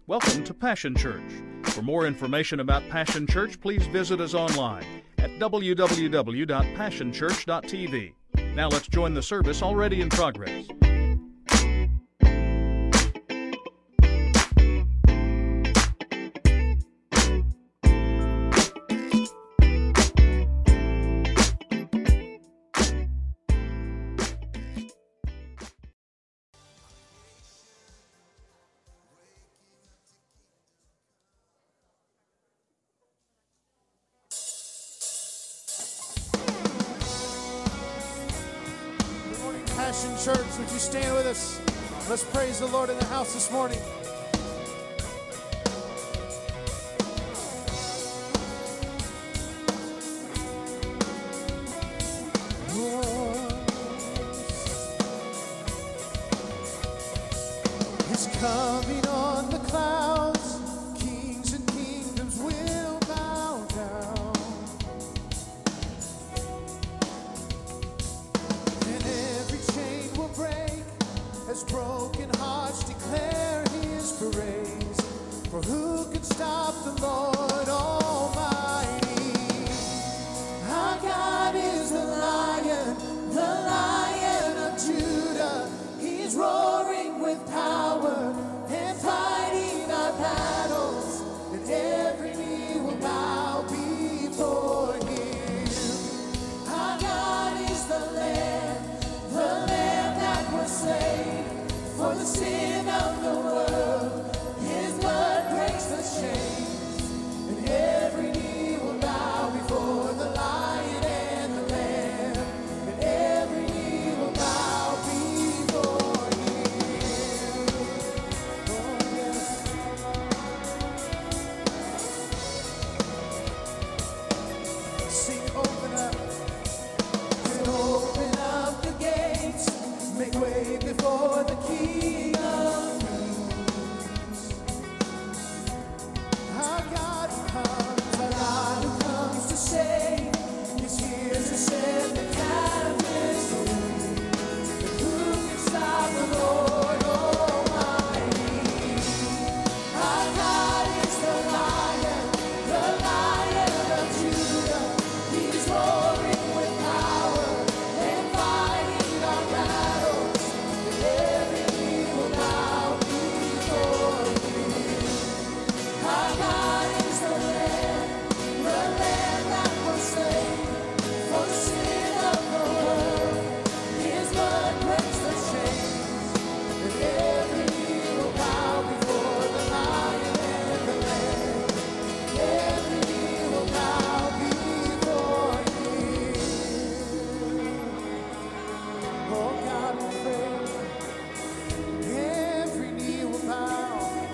Welcome to Passion Church. For more information about Passion Church, please visit us online at www.passionchurch.tv. Now let's join the service already in progress. Passion Church, would you stand with us? Let's praise the Lord in the house this morning. He's coming on the clouds. Kings and kingdoms will bow down. Break as broken hearts declare his praise. For who can stop the Lord Almighty? Our God is the Lion of Judah. He's roaring with power and fighting our battles, and every knee will bow before him. Our God is the Lamb that was slain for the sin of the world. His blood breaks the chains, and every knee will bow before the Lion and the Lamb, and every knee will bow before him. Oh, yes. Sing, open up. Open up the gates, make way before the King of Kings. Our God comes, our God who comes to save, is here to set the captives free. But who can stop the Lord Almighty? Our God is the Lion of Judah. He's roaring with power and fighting our battles, and every knee will bow before him. Our God is the Lamb that was slain for the sin of the world. His blood breaks the chains, and every knee will bow before the Lion and the Lamb. Every knee will bow before him. Oh God, we praise. Every knee will bow.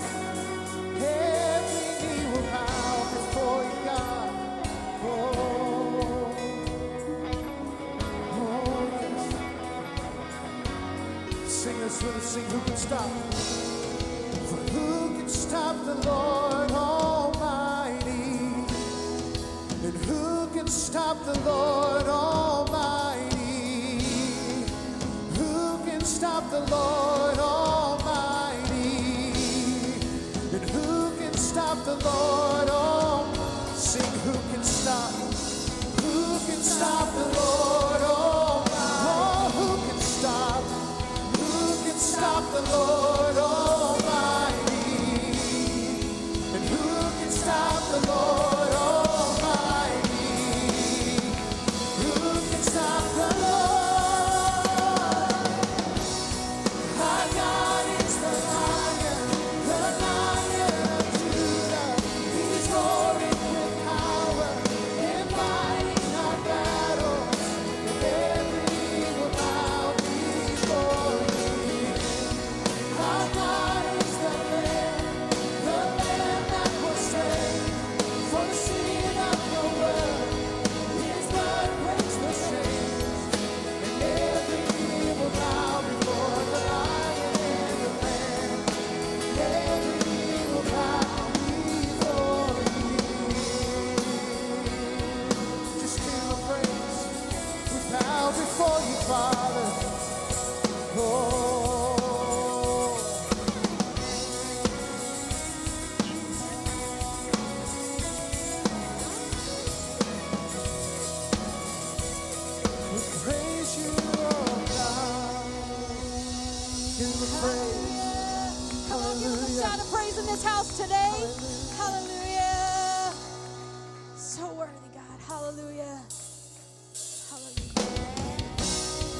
Every knee will bow before you, God. Oh, yes. Sing this with us. Sing, who can stop? For who can stop the Lord Almighty? And who can stop the Lord Almighty? Who can stop the Lord Almighty? And who can stop the Lord Almighty? Sing, who can stop? Who can stop the Lord Almighty? Oh, who can stop? Who can stop the Lord Almighty? And who can stop the Lord Almighty? Who can stop the Lord? Our God is the Lion of Judah. He's roaring with power and fighting our battles. praise. Come on, give him a Hallelujah. shout of praise in this house today. Hallelujah. Hallelujah. So worthy, God. Hallelujah. Hallelujah.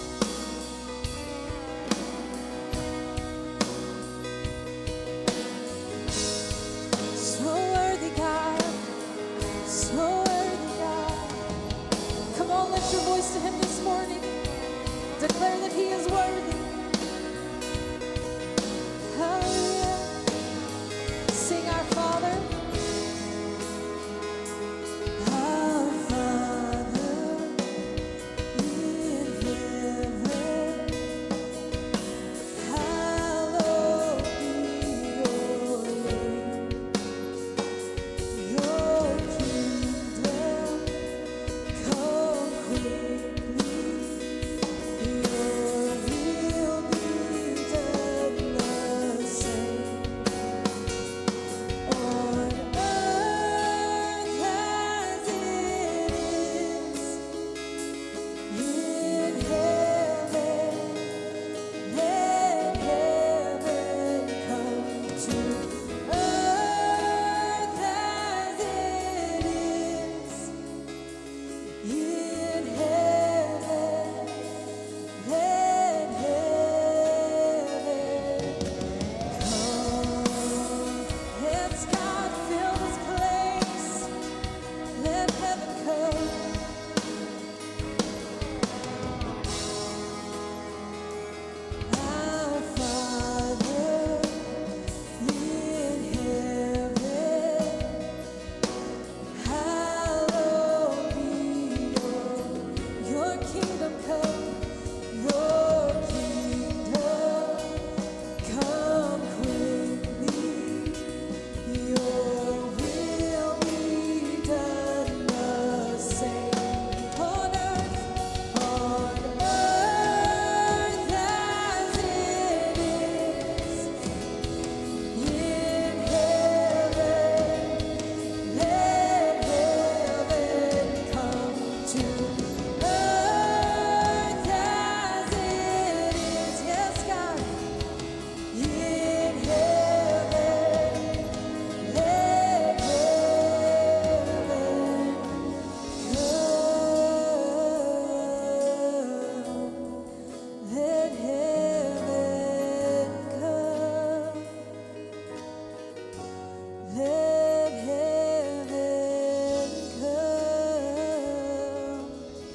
So worthy, God. So worthy, God. Come on, lift your voice to him this morning. Declare that he is worthy. Hallelujah. Sing our Father. Our Father in heaven, hallowed be your name. Your kingdom come quickly. Your will be done, the same on earth as it is in heaven. Let heaven come to earth as it is in heaven. Let heaven come. Yes, God, fill this place. Let heaven come. Our Father in heaven, hallowed be your kingdom come. Your kingdom come quickly. Your will be done, the same on earth as it is in heaven. Let heaven come to earth as it is. Yes, God, in heaven. Let heaven come. Let heaven come. Let heaven come.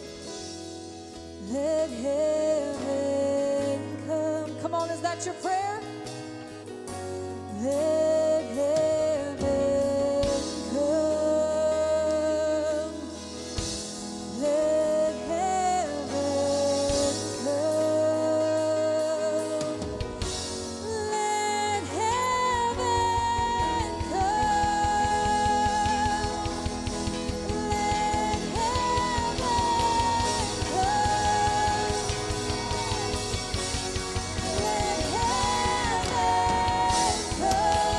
Let heaven come. Come on, is that your prayer? Let heaven come. Let heaven come. Let heaven come. Let heaven come. Let heaven come.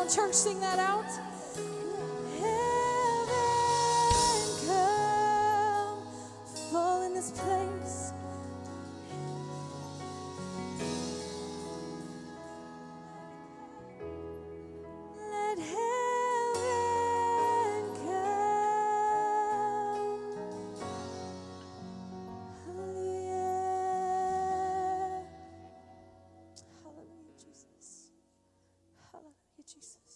church sing that out? Heaven come, fall in this place. Let heaven come. Hallelujah. Hallelujah, Jesus. Hallelujah, Jesus.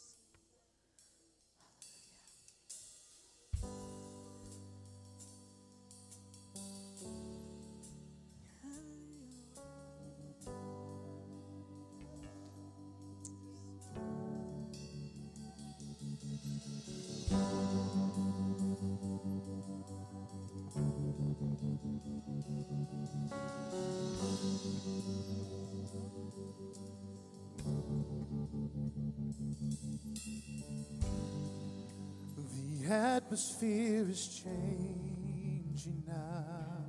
The atmosphere is changing now,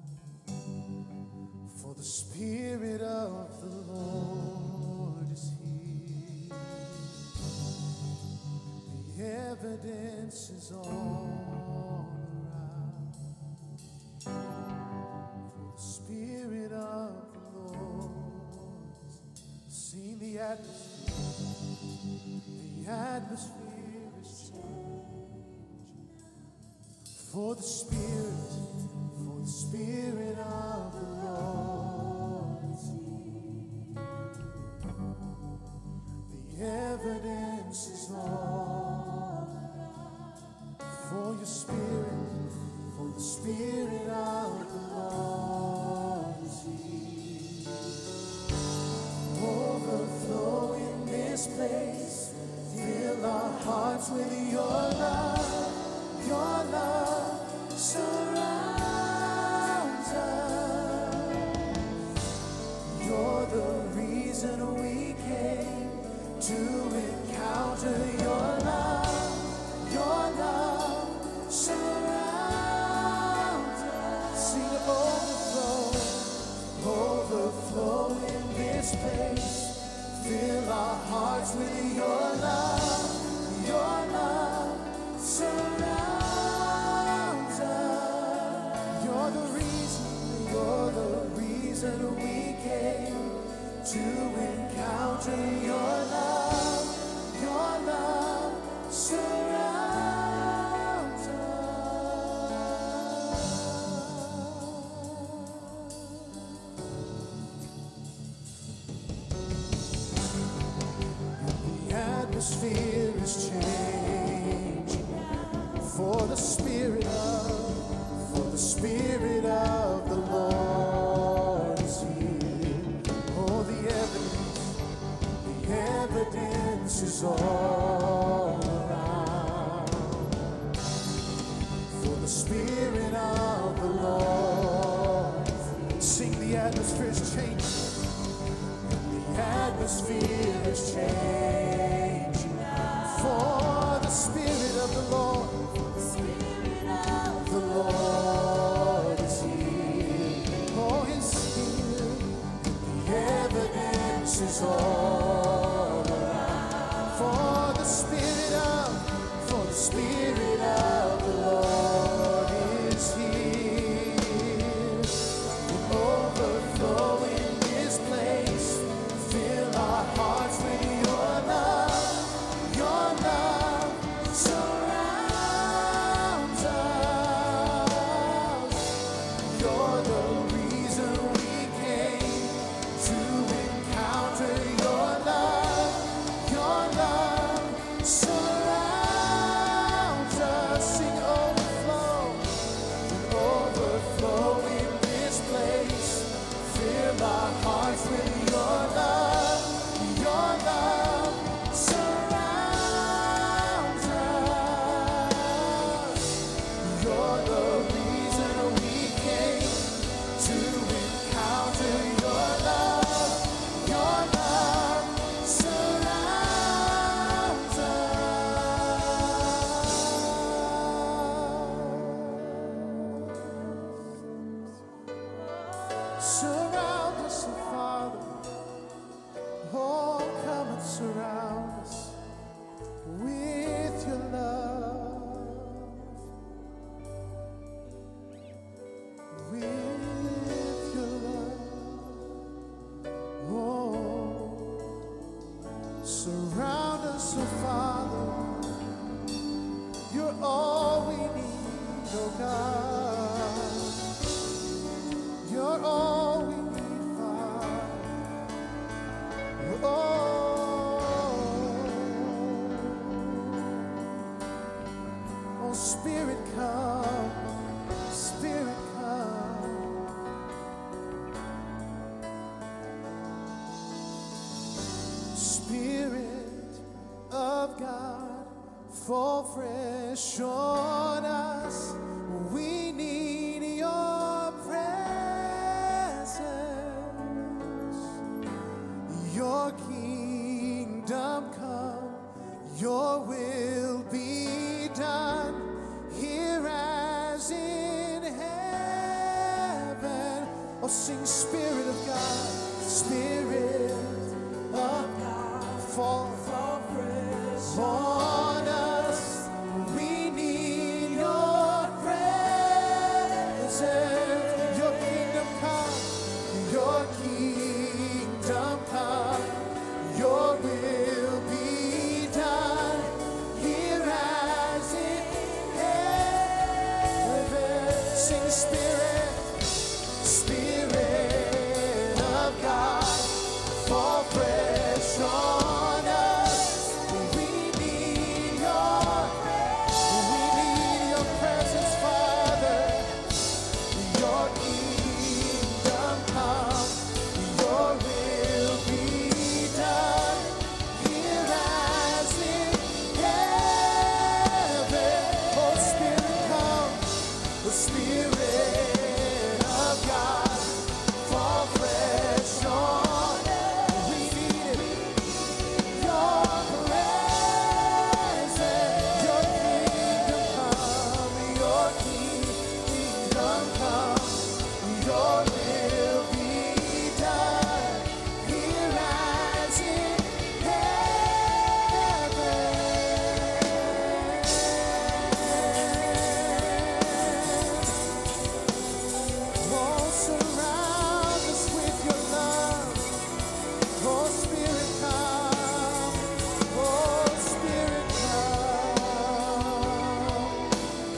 for the Spirit of the Lord is here. The evidence is all around, for the Spirit of the Lord. See the atmosphere is changing. For the Spirit of the Lord is here. The evidence is all around. For the Spirit of the Lord is here. Overflow in this place. Fill our hearts with your love. Your love surrounds us. You're the reason we came to encounter your love. Your love surrounds us. Sing overflow in this place. Fill our hearts with your love. Your love surrounds us. You're the reason we came to encounter your love. Your love surrounds us. The atmosphere is changing, for the Spirit of the Lord is here. Oh, the evidence is all around, for the Spirit of the Lord. Sing, the atmosphere is changing. The atmosphere is changing, for the Spirit of the Lord. The Lord is here. Oh, He's here. The evidence is all around, for the Spirit of the Lord is here. Overflow in this place. Fill our hearts with your love. Your love surrounds us. You're the reason we came to encounter your love. Your love surrounds us. Sing overflow in this place. Fill our hearts with your love. Your love surrounds us. You're the reason we came to encounter your love. Your love surrounds us. Surround us, oh Father. Oh, come and surround us. fresh on us. We need your presence. Your kingdom come, your will be done, here as in heaven. Oh, sing Spirit of God, Spirit of God, fall fresh on us. We need your presence. Your kingdom come, your kingdom come, your will be done, here as in heaven. Sing Spirit, Spirit of God, fall fresh on us. We need your presence, Father. Your kingdom come, your will be done, here as in heaven. Oh, Spirit come, the Spirit of God, fall fresh on us. We need it. Your presence, your kingdom come, your kingdom come, your will be done, here as in heaven. Oh, surround us with your love. Oh, Spirit come. Oh, Spirit come.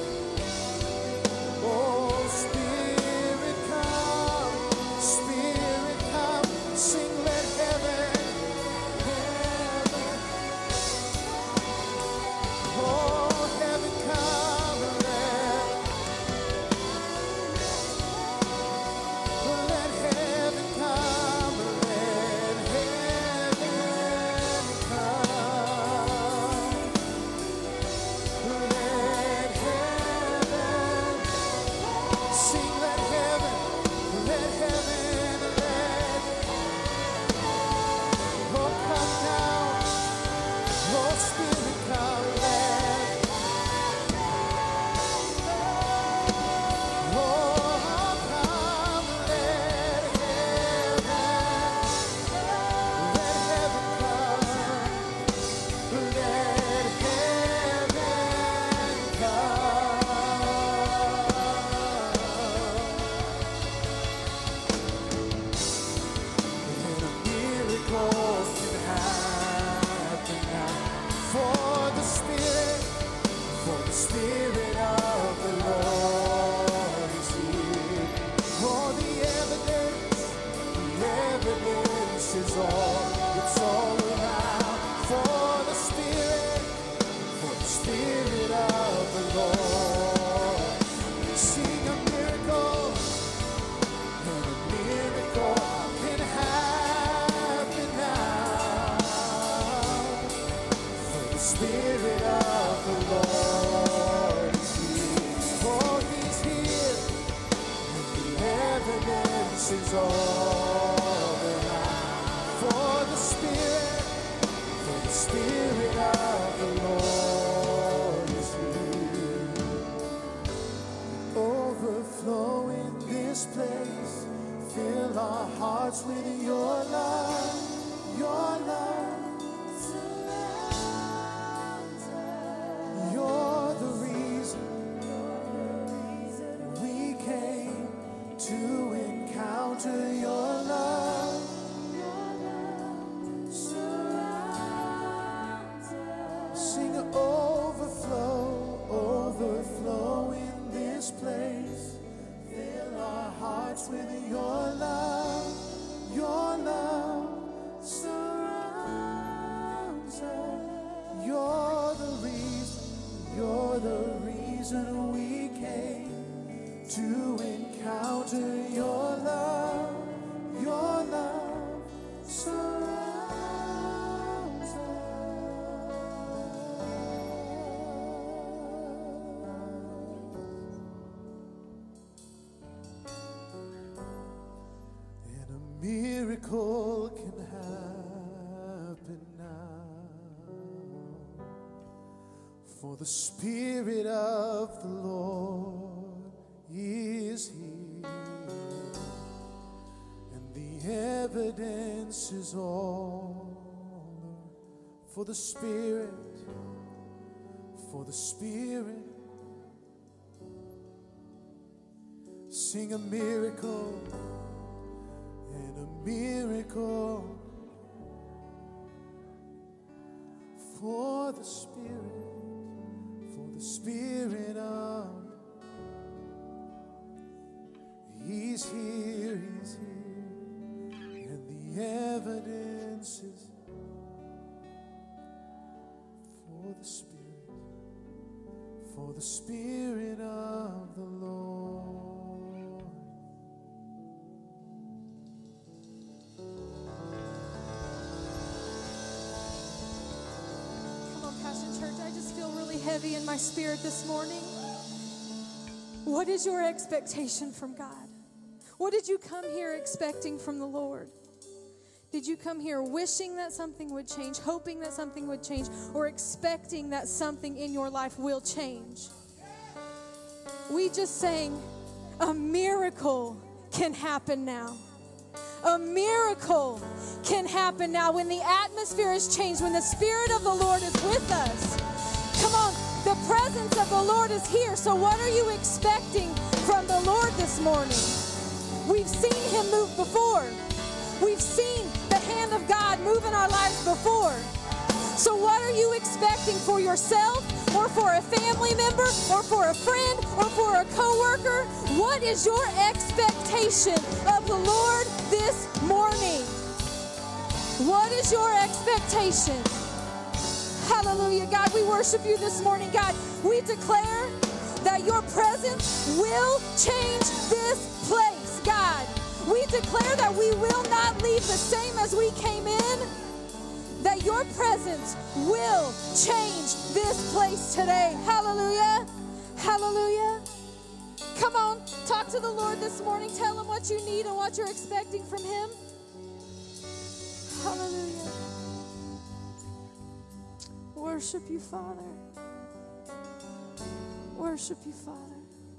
Oh, Spirit come. Spirit come. Sing, let heaven, heaven. Oh, heaven come. Let heaven come. Let heaven come. Let heaven sing. Let heaven, let oh, come down. Oh, Spirit come. Oh, come. Let heaven come. Let heaven come. And a miracle can happen now. For the Spirit of the Lord is here. For the evidence is all, it's all around. For the Spirit of the Lord. Sing a miracle, and a miracle can happen now. For the Spirit of the Lord is here. For He's here, and the evidence is all around. For the Spirit of the Lord is here. Overflow in this place. Fill our hearts with your love. Your love. You're the reason we came to encounter your love. Sing overflow, overflow in this place. Fill our hearts with your love. Your love surrounds us. You're the reason we came to encounter your love. Your love surrounds us. miracle can happen now, for the Spirit of the Lord is here, and the evidence is all for the Spirit, for the Spirit. Sing a miracle and a miracle for the Spirit of He's here, and the evidence is for the Spirit of the Lord. Church, I just feel really heavy in my spirit this morning. What is your expectation from God? What did you come here expecting from the Lord? Did you come here wishing that something would change, hoping that something would change, or expecting that something in your life will change? We just sang, a miracle can happen now. A miracle can happen now when the atmosphere is changed, when the Spirit of the Lord is with us. Come on, the presence of the Lord is here. So what are you expecting from the Lord this morning? We've seen Him move before. We've seen the hand of God move in our lives before. So what are you expecting for yourself, or for a family member, or for a friend, or for a coworker? What is your expectation of the Lord this morning? What is your expectation? Hallelujah. God, we worship you this morning. God, we declare that your presence will change this place, God. We declare that we will not leave the same as we came in, that your presence will change this place today. Hallelujah. Hallelujah. Come on, talk to the Lord this morning. Tell Him what you need and what you're expecting from Him. Hallelujah. Worship you, Father. Worship you, Father.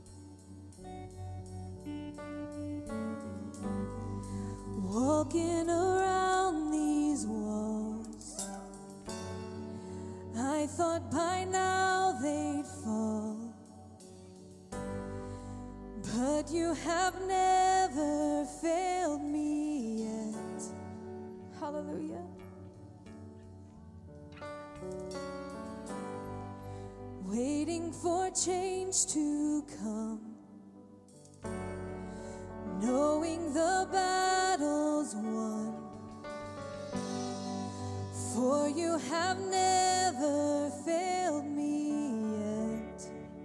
Walking around these walls, I thought by now they'd fall, but you have never failed me yet. Hallelujah. Waiting for change to come, knowing the battle's won, for you have never failed me yet.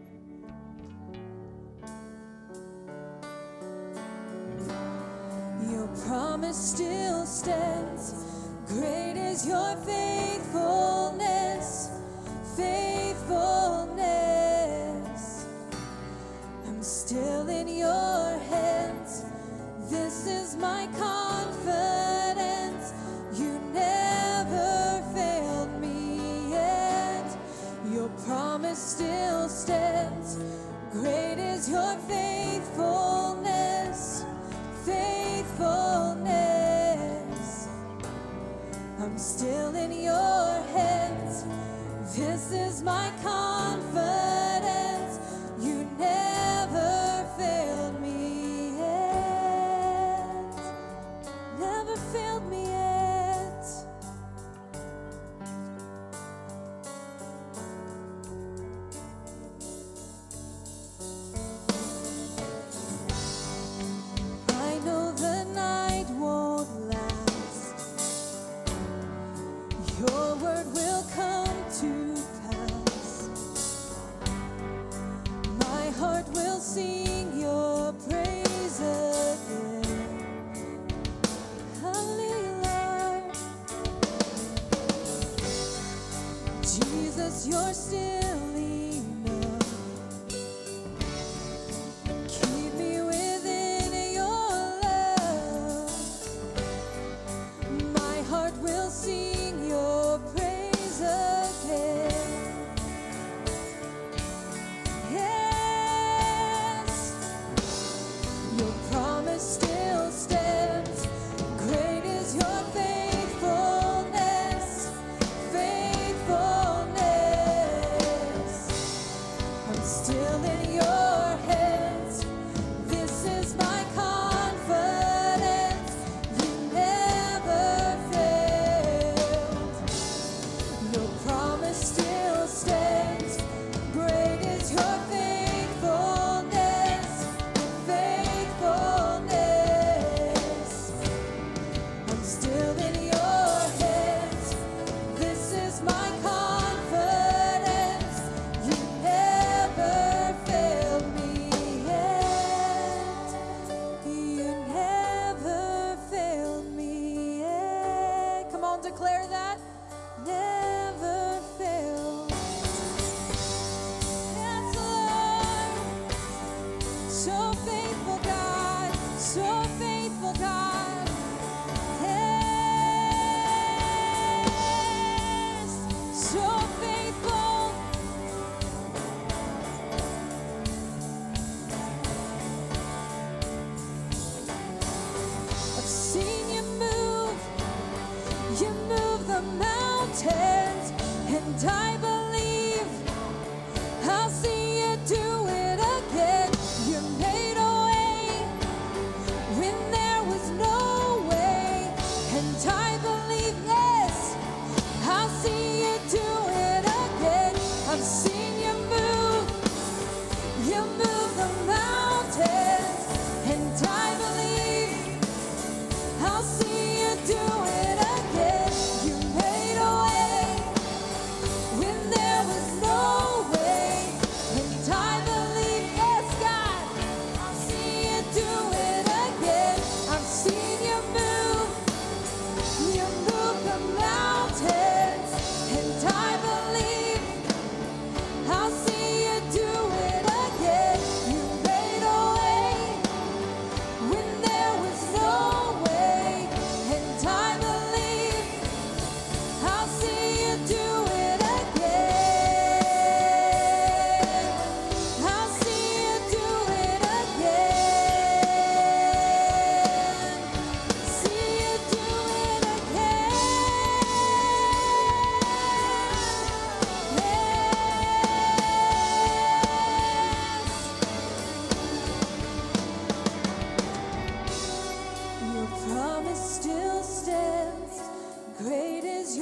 Your promise still stands. Great is your faithfulness, faithfulness. I'm still in your hands. This is my confidence. You never failed me yet. Your promise still stands. Great is your faithfulness, faithfulness. I'm still in your hands. This is my confidence. You never failed me yet. Never failed me yet. I know the night won't last. Your word will come to pass. My heart will sing your praise again. Hallelujah. Jesus, you're still enough. Keep me within your love.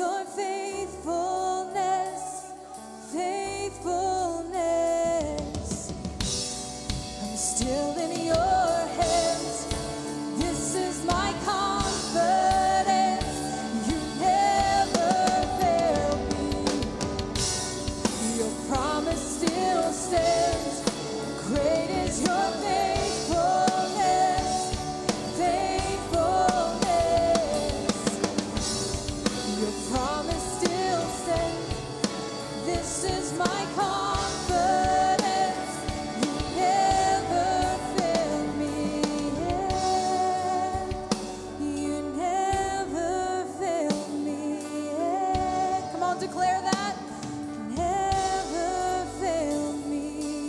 your faithfulness, faithfulness. I'm still in your hands. This is my confidence. You never fail me. Your promise still stands. Great is your faithfulness, faithfulness. Your promise still stands. This is my confidence. You never fail me. You never fail me. Come on, declare that. Never fail me.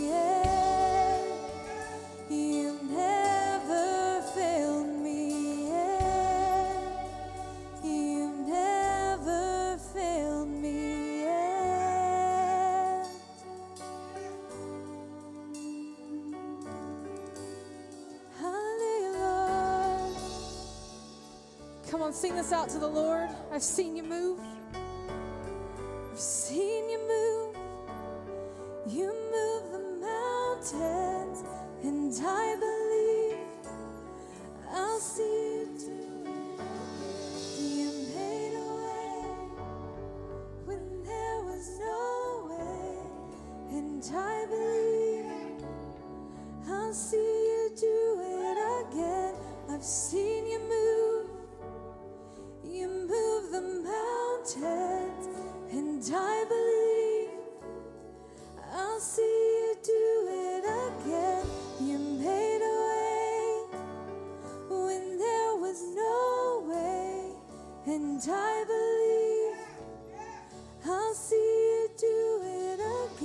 You never failed me. You never failed me yet. Hallelujah, Lord. Come on, sing this out to the Lord. I've seen you move. I've seen you move. You move the mountains, and I believe I'll see you do it. You made a way when there was no way, and I believe I'll see you do it again. I've seen you move. You move the mountains, and I believe I'll see you do it again. You made a way when there was no way, and I believe I'll see you do it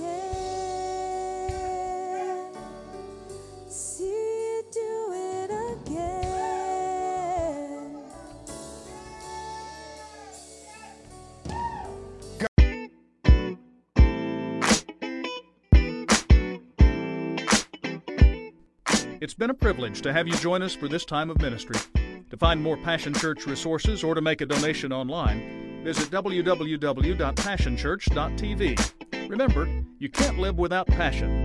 again. See you do it again. It's been a privilege to have you join us for this time of ministry. To find more Passion Church resources or to make a donation online, visit www.passionchurch.tv. Remember, you can't live without passion.